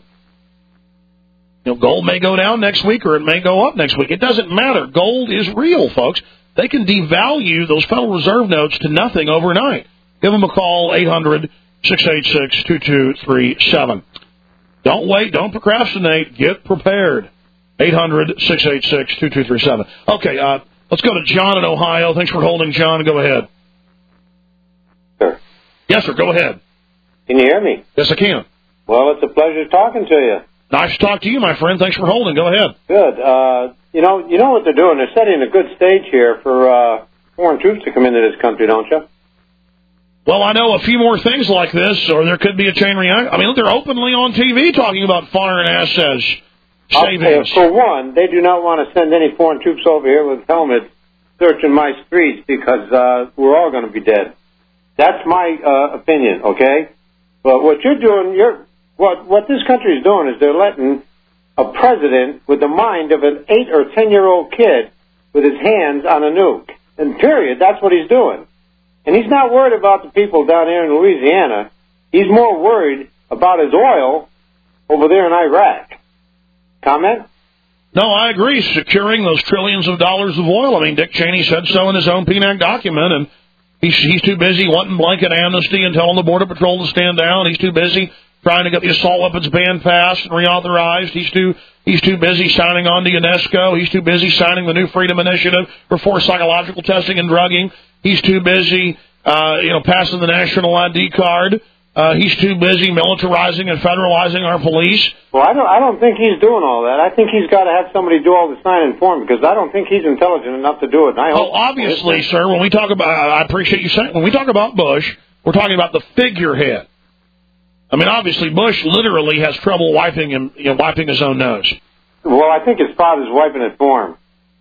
gold may go down next week or it may go up next week. It doesn't matter. Gold is real, folks. They can devalue those Federal Reserve notes to nothing overnight. Give them a call, 800-686-2237. Don't wait. Don't procrastinate. Get prepared. 800-686-2237. Okay, let's go to John in Ohio. Thanks for holding, John. Go ahead. Sure. Yes, sir. Go ahead. Can you hear me? Yes, I can. Well, it's a pleasure talking to you. Nice to talk to you, my friend. Thanks for holding. Go ahead. Good. You know what they're doing? They're setting a good stage here for foreign troops to come into this country, don't you? Well, I know a few more things like this, or there could be a chain reaction. I mean, they're openly on TV talking about foreign assets savings. For one, they do not want to send any foreign troops over here with helmets searching my streets because we're all going to be dead. That's my opinion, okay? But what you're doing, what this country is doing is they're letting a president with the mind of an 8 or 10-year-old kid with his hands on a nuke. And period, that's what he's doing. And he's not worried about the people down here in Louisiana. He's more worried about his oil over there in Iraq. Comment? No, I agree. Securing those trillions of dollars of oil. I mean, Dick Cheney said so in his own PNAC document, and he's too busy wanting blanket amnesty and telling the Border Patrol to stand down. He's too busy trying to get the assault weapons ban passed and reauthorized. He's too busy signing on to UNESCO. He's too busy signing the New Freedom Initiative for forced psychological testing and drugging. He's too busy, passing the national ID card. He's too busy militarizing and federalizing our police. Well, I don't think he's doing all that. I think he's got to have somebody do all the signing for him, because I don't think he's intelligent enough to do it. And I hope obviously, sir, when we talk about, I appreciate you saying, when we talk about Bush, we're talking about the figurehead. I mean, obviously, Bush literally has trouble wiping his own nose. Well, I think his father's wiping it for him.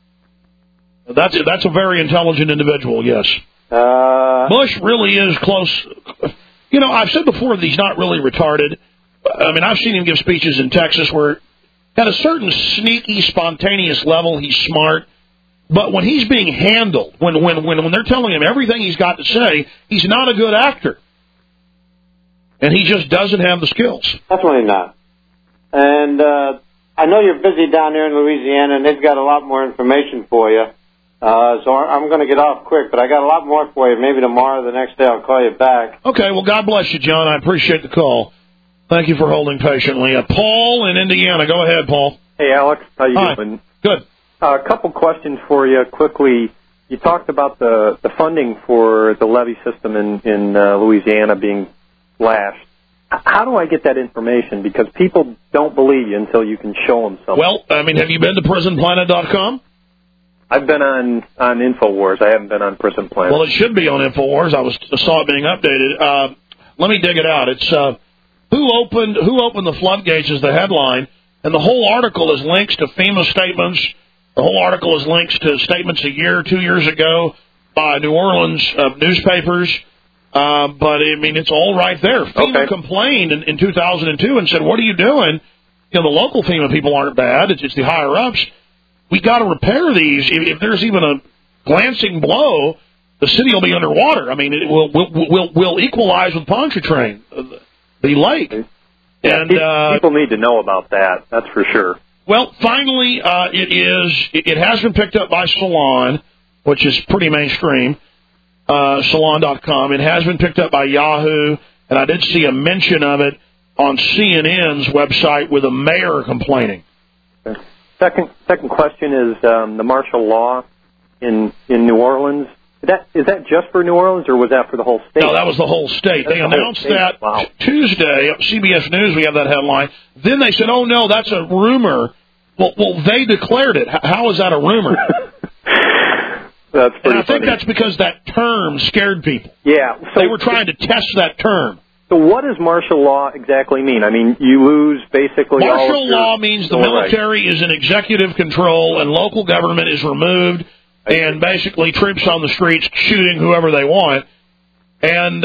That's a very intelligent individual, yes. Bush really is close. I've said before that he's not really retarded. I mean, I've seen him give speeches in Texas where, at a certain sneaky, spontaneous level, he's smart. But when he's being handled, when they're telling him everything he's got to say, he's not a good actor. And he just doesn't have the skills. Definitely not. And I know you're busy down there in Louisiana, and they've got a lot more information for you. So I'm going to get off quick, but I got a lot more for you. Maybe tomorrow or the next day I'll call you back. Okay, well, God bless you, John. I appreciate the call. Thank you for holding patiently. Paul in Indiana. Go ahead, Paul. Hey, Alex. How you doing? Good. A couple questions for you quickly. You talked about the funding for the levee system in Louisiana being slashed. How do I get that information? Because people don't believe you until you can show them something. Well, I mean, have you been to PrisonPlanet.com? I've been on InfoWars. I haven't been on Prison Planet. Well, it should be on InfoWars. I saw it being updated. Let me dig it out. It's who opened the floodgates is the headline, and the whole article is links to FEMA statements. The whole article is links to statements a year, 2 years ago by New Orleans newspapers. But I mean, it's all right there. FEMA complained in 2002 and said, "What are you doing?" The local FEMA people aren't bad. It's the higher ups. We got to repair these. If there's even a glancing blow, the city will be underwater. I mean, we'll equalize with Pontchartrain, the lake. And people need to know about that. That's for sure. Well, finally, it has been picked up by Salon, which is pretty mainstream. Salon.com. It has been picked up by Yahoo, and I did see a mention of it on CNN's website with a mayor complaining. Okay. Second question is the martial law in New Orleans. Is that just for New Orleans, or was that for the whole state? No, that was the whole state. They announced that Tuesday. CBS News, we have that headline. Then they said, "Oh no, that's a rumor." Well, they declared it. How is that a rumor? That's pretty and I think that's because that term scared people. Yeah, so they were trying to test that term. So what does martial law exactly mean? I mean, you lose basically all of Martial law means the military is in executive control and local government is removed, and basically troops on the streets shooting whoever they want. And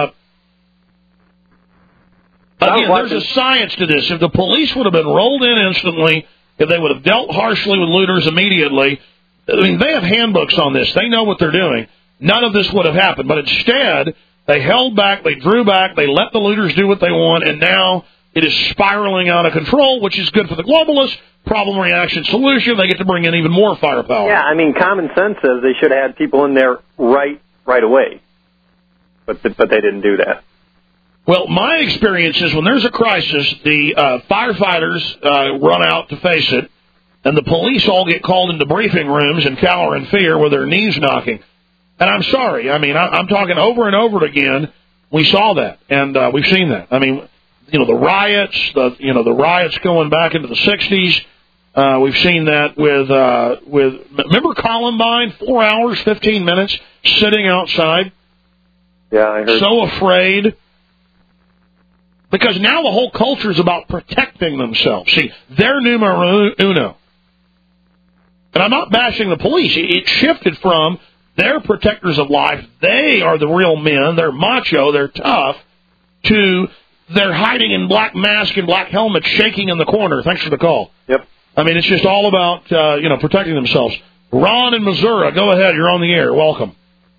again, there's a science to this. If the police would have been rolled in instantly, if they would have dealt harshly with looters immediately, I mean, they have handbooks on this. They know what they're doing. None of this would have happened. But instead, they held back, they drew back, they let the looters do what they want, and now it is spiraling out of control, which is good for the globalists. Problem, reaction, solution. They get to bring in even more firepower. Yeah, I mean, common sense says they should have had people in there right away. But they didn't do that. Well, my experience is when there's a crisis, the firefighters run out to face it, and the police all get called into briefing rooms and cower in fear with their knees knocking. And I'm sorry. I mean, I'm talking over and over again. We saw that, and we've seen that. I mean, the riots, the riots going back into the 60s. We've seen that with remember Columbine, 4 hours, 15 minutes, sitting outside. Yeah, I heard. So afraid. Because now the whole culture is about protecting themselves. See, they're numero uno. And I'm not bashing the police. It shifted from they're protectors of life, they are the real men, they're macho, they're tough, to they're hiding in black masks and black helmets, shaking in the corner. Thanks for the call. Yep. I mean, it's just all about, protecting themselves. Ron in Missouri, go ahead. You're on the air. Welcome.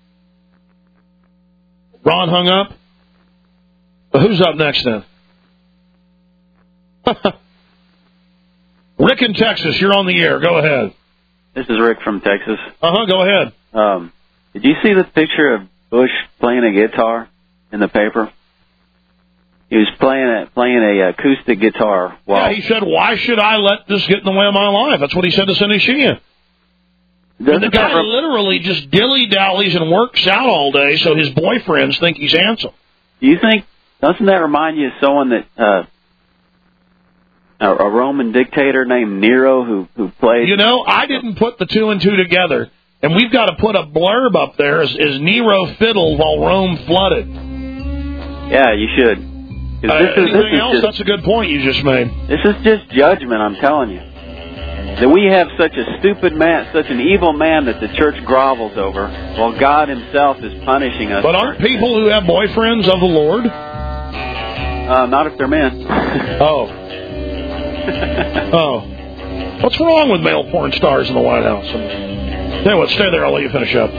Ron hung up? Who's up next then? Rick in Texas, you're on the air. Go ahead. This is Rick from Texas. Go ahead. Did you see the picture of Bush playing a guitar in the paper? He was playing a acoustic guitar. Yeah, he said, "Why should I let this get in the way of my life?" That's what he said to Cindy Sheehan. And the guy literally just dilly-dallies and works out all day so his boyfriends think he's handsome. Do you think, doesn't that remind you of someone that, a Roman dictator named Nero who played... You know, I didn't put the two and two together, and we've got to put a blurb up there as Nero fiddled while Rome flooded. Yeah, you should. Anything else? That's a good point you just made. This is just judgment, I'm telling you. That we have such a stupid man, such an evil man that the church grovels over, while God himself is punishing us. But aren't people who have boyfriends of the Lord? Not if they're men. Oh. What's wrong with male porn stars in the White House? Tell you what, stay there, I'll let you finish up.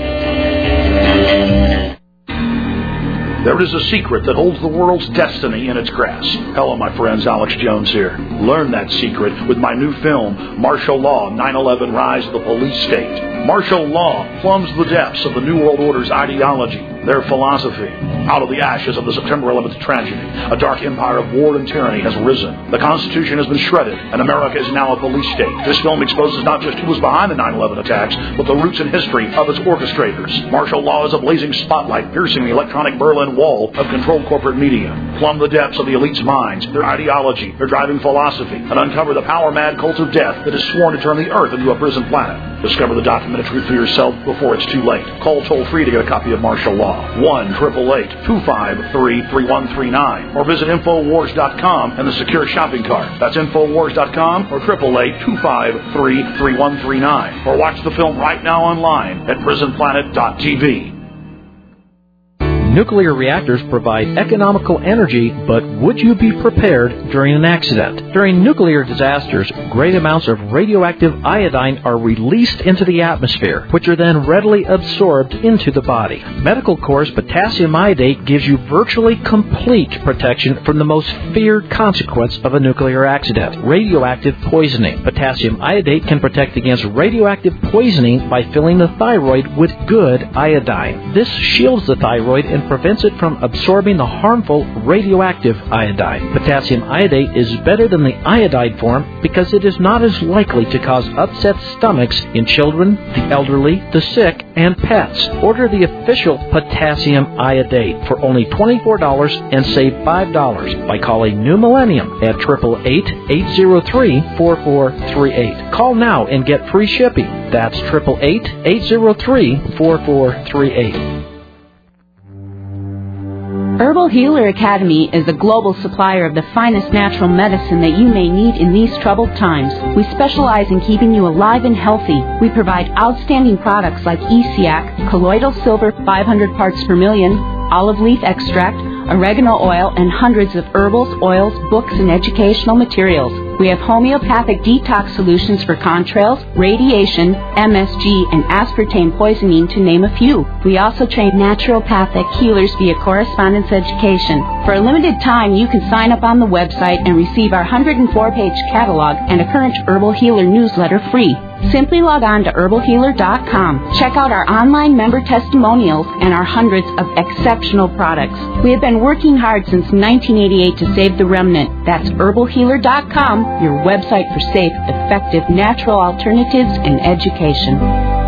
There is a secret that holds the world's destiny in its grasp. Hello, my friends. Alex Jones here. Learn that secret with my new film, Martial Law, 9/11 Rise of the Police State. Martial law plumbs the depths of the New World Order's ideology, their philosophy. Out of the ashes of the September 11th tragedy, a dark empire of war and tyranny has risen. The Constitution has been shredded, and America is now a police state. This film exposes not just who was behind the 9/11 attacks, but the roots and history of its orchestrators. Martial law is a blazing spotlight piercing the electronic Berlin Wall of controlled corporate media. Plumb the depths of the elite's minds, their ideology, their driving philosophy, and uncover the power-mad cult of death that is sworn to turn the earth into a prison planet. Discover the documentary for yourself before it's too late. Call toll-free to get a copy of Martial Law. 1-888-253-3139. Or visit Infowars.com and the secure shopping cart. That's Infowars.com or 888-253-3139. Or watch the film right now online at prisonplanet.tv. Nuclear reactors provide economical energy, but would you be prepared during an accident? During nuclear disasters, great amounts of radioactive iodine are released into the atmosphere, which are then readily absorbed into the body. Medical Corps' potassium iodate gives you virtually complete protection from the most feared consequence of a nuclear accident, radioactive poisoning. Potassium iodate can protect against radioactive poisoning by filling the thyroid with good iodine. This shields the thyroid and prevents it from absorbing the harmful radioactive iodine. Potassium iodate is better than the iodide form because it is not as likely to cause upset stomachs in children, the elderly, the sick, and pets. Order the official potassium iodate for only $24 and save $5 by calling New Millennium at 888-803-4438. Call now and get free shipping. That's 888-803-4438. Herbal Healer Academy is a global supplier of the finest natural medicine that you may need in these troubled times. We specialize in keeping you alive and healthy. We provide outstanding products like ESIAC, colloidal silver 500 parts per million, olive leaf extract, oregano oil, and hundreds of herbals, oils, books, and educational materials. We have homeopathic detox solutions for contrails, radiation, MSG, and aspartame poisoning, to name a few. We also train naturopathic healers via correspondence education. For a limited time, you can sign up on the website and receive our 104-page catalog and a current Herbal Healer newsletter free. Simply log on to herbalhealer.com. Check out our online member testimonials and our hundreds of exceptional products. We have been working hard since 1988 to save the remnant. That's herbalhealer.com, your website for safe, effective, natural alternatives and education.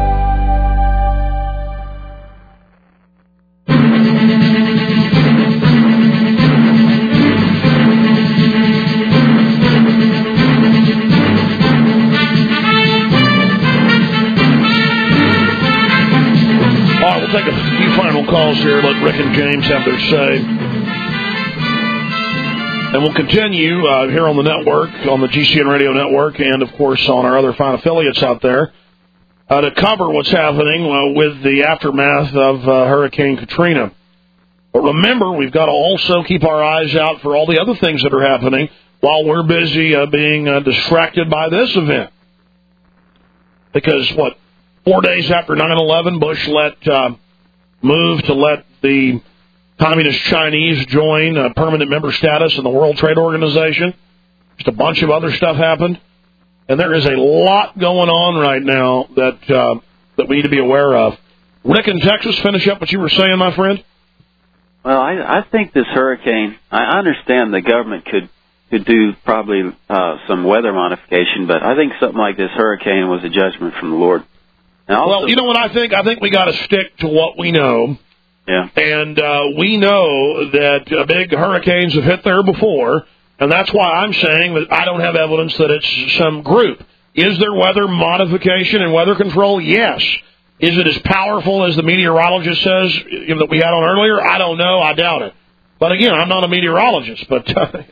Take a few final calls here. Let Rick and James have their say. And we'll continue here on the network, on the GCN Radio Network, and, of course, on our other fine affiliates out there, to cover what's happening with the aftermath of Hurricane Katrina. But remember, we've got to also keep our eyes out for all the other things that are happening while we're busy being distracted by this event. Because, 4 days after 9/11, Bush moved to let the Communist Chinese join permanent member status in the World Trade Organization. Just a bunch of other stuff happened. and there is a lot going on right now that we need to be aware of. Rick in Texas, finish up what you were saying, my friend. Well, I think this hurricane, I understand the government could do probably some weather modification, but I think something like this hurricane was a judgment from the Lord. Well, you know what I think? I think we got to stick to what we know. Yeah. And we know that big hurricanes have hit there before, and that's why I'm saying that I don't have evidence that it's some group. Is there weather modification and weather control? Yes. Is it as powerful as the meteorologist says that we had on earlier? I don't know. I doubt it. But again, I'm not a meteorologist. But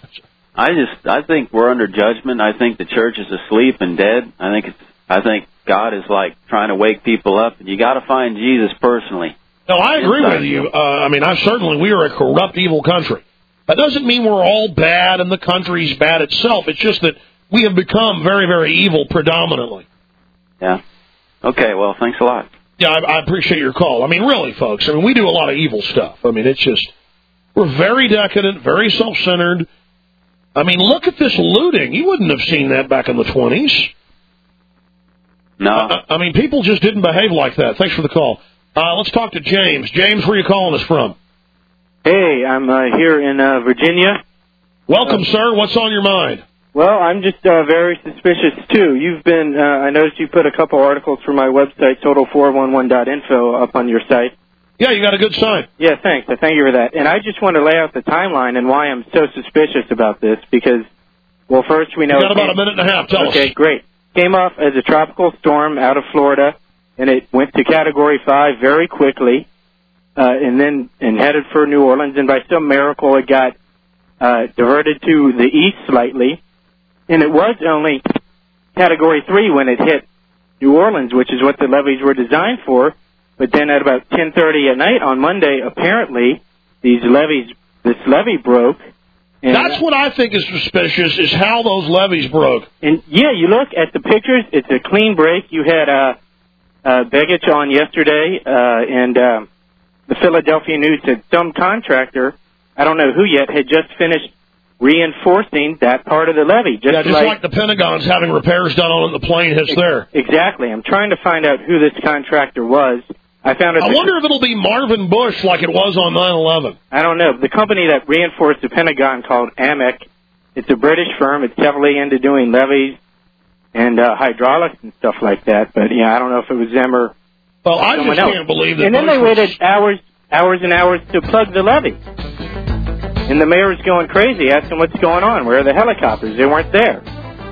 I think we're under judgment. I think the church is asleep and dead. I think God is like trying to wake people up, and you got to find Jesus personally. No, I agree with you. We are a corrupt, evil country. That doesn't mean we're all bad and the country's bad itself. It's just that we have become very, very evil predominantly. Yeah. Okay, well, thanks a lot. Yeah, I appreciate your call. I mean, really, folks, we do a lot of evil stuff. I mean, it's just, we're very decadent, very self-centered. I mean, look at this looting. You wouldn't have seen that back in the 20s. No. People just didn't behave like that. Thanks for the call. Let's talk to James. James, where are you calling us from? Hey, I'm here in Virginia. Welcome, sir. What's on your mind? Well, I'm just very suspicious, too. You've been, I noticed you put a couple articles from my website, total411.info, up on your site. Yeah, you got a good sign. Yeah, thanks. I thank you for that. And I just want to lay out the timeline and why I'm so suspicious about this, because, well, first we know... You got about a minute and a half. Tell us. Okay, great. Came off as a tropical storm out of Florida, and it went to Category 5 very quickly, and headed for New Orleans, and by some miracle it got diverted to the east slightly. And it was only Category 3 when it hit New Orleans, which is what the levees were designed for. But then at about 10:30 at night on Monday, apparently, this levee broke. And that's what I think is suspicious, is how those levees broke. And, yeah, you look at the pictures, it's a clean break. You had Begich on yesterday, and the Philadelphia News said some contractor, I don't know who yet, had just finished reinforcing that part of the levee. Just like the Pentagon's having repairs done on it, the plane hits there. Exactly. I'm trying to find out who this contractor was. I wonder if it'll be Marvin Bush like it was on 9/11. I don't know. The company that reinforced the Pentagon called AMEC, it's a British firm. It's heavily into doing levees and hydraulics and stuff like that. But, yeah, I don't know if it was them or someone else. Can't believe that. And then they waited hours and hours to plug the levee. And the mayor's going crazy, asking what's going on. Where are the helicopters? They weren't there.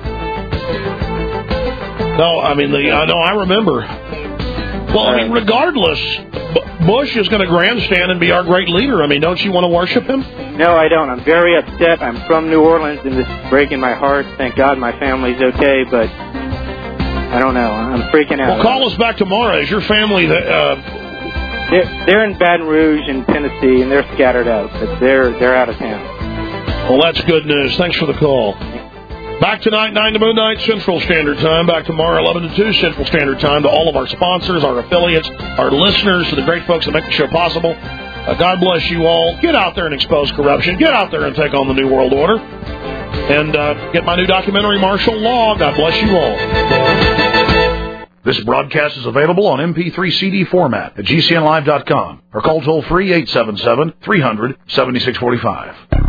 No, I remember. Well, regardless, Bush is going to grandstand and be our great leader. Don't you want to worship him? No, I don't. I'm very upset. I'm from New Orleans, and this is breaking my heart. Thank God my family's okay, but I don't know. I'm freaking out. Well, call us back tomorrow. Is your family... They're in Baton Rouge in Tennessee, and they're scattered out, but they're out of town. Well, that's good news. Thanks for the call. Back tonight, 9 to midnight Central Standard Time. Back tomorrow, 11 to 2 Central Standard Time. To all of our sponsors, our affiliates, our listeners, to the great folks that make the show possible. God bless you all. Get out there and expose corruption. Get out there and take on the New World Order. And get my new documentary, Martial Law. God bless you all. This broadcast is available on MP3 CD format at GCNlive.com or call toll-free 877-300-7645.